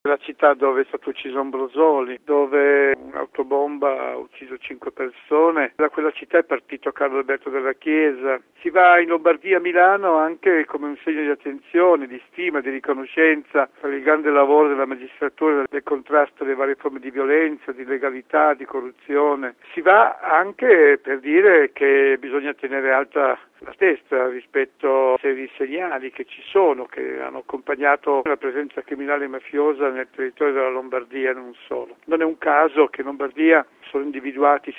la città dove è stato ucciso Ambrosoli, dove un'autobomba ha ucciso 5 persone. Da quella città è partito Carlo Alberto Dalla Chiesa. Si va in Lombardia, a Milano, anche come un segno di attenzione, di stima, di riconoscenza per il grande lavoro della magistratura del contrasto alle varie forme di violenza, di illegalità, di corruzione. Si va anche per dire che bisogna tenere alta la testa rispetto a seri segnali che ci sono, che hanno accompagnato la presenza criminale e mafiosa nel territorio della Lombardia e non solo. Non è un caso che in Lombardia sono individuati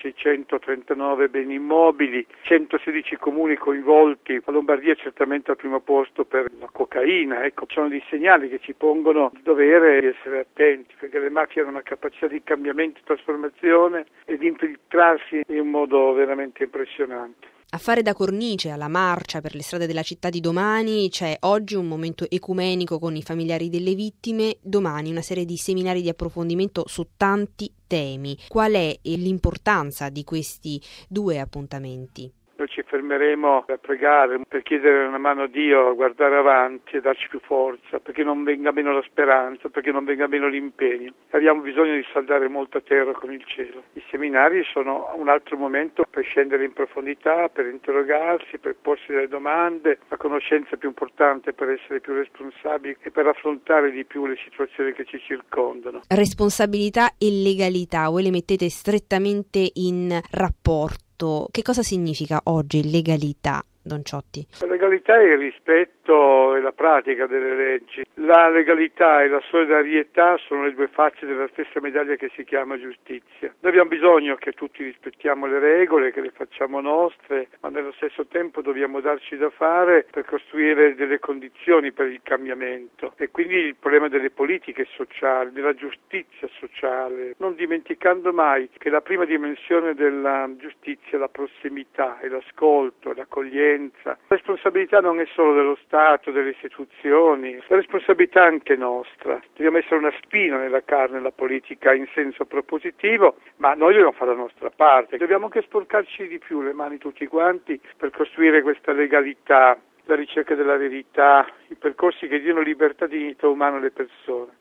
639 beni immobili, 116 comuni coinvolti. La Lombardia è certamente al primo posto per la cocaina. Ecco, ci sono dei segnali che ci pongono il dovere di essere attenti, perché le mafie hanno una capacità di cambiamento, trasformazione e di infiltrarsi in un modo veramente impressionante. A fare da cornice alla marcia per le strade della città di domani c'è oggi un momento ecumenico con i familiari delle vittime, domani una serie di seminari di approfondimento su tanti temi. Qual è l'importanza di questi 2 appuntamenti? Noi ci fermeremo a pregare, per chiedere una mano a Dio, a guardare avanti e darci più forza, perché non venga meno la speranza, perché non venga meno l'impegno. Abbiamo bisogno di saldare molta terra con il cielo. I seminari sono un altro momento per scendere in profondità, per interrogarsi, per porsi delle domande, la conoscenza più importante per essere più responsabili e per affrontare di più le situazioni che ci circondano. Responsabilità e legalità, voi le mettete strettamente in rapporto. Che cosa significa oggi legalità, Don Ciotti? La legalità è il rispetto e la pratica delle leggi. La legalità e la solidarietà sono le 2 facce della stessa medaglia che si chiama giustizia. Noi abbiamo bisogno che tutti rispettiamo le regole, che le facciamo nostre, ma nello stesso tempo dobbiamo darci da fare per costruire delle condizioni per il cambiamento. E quindi il problema delle politiche sociali, della giustizia sociale, non dimenticando mai che la prima dimensione della giustizia è la prossimità, è l'ascolto, è l'accoglienza. La responsabilità non è solo dello Stato, delle istituzioni, la responsabilità è anche nostra. Dobbiamo essere una spina nella carne della politica in senso propositivo, ma noi dobbiamo fare la nostra parte. Dobbiamo anche sporcarci di più le mani tutti quanti per costruire questa legalità, la ricerca della verità, i percorsi che diano libertà e dignità umana alle persone.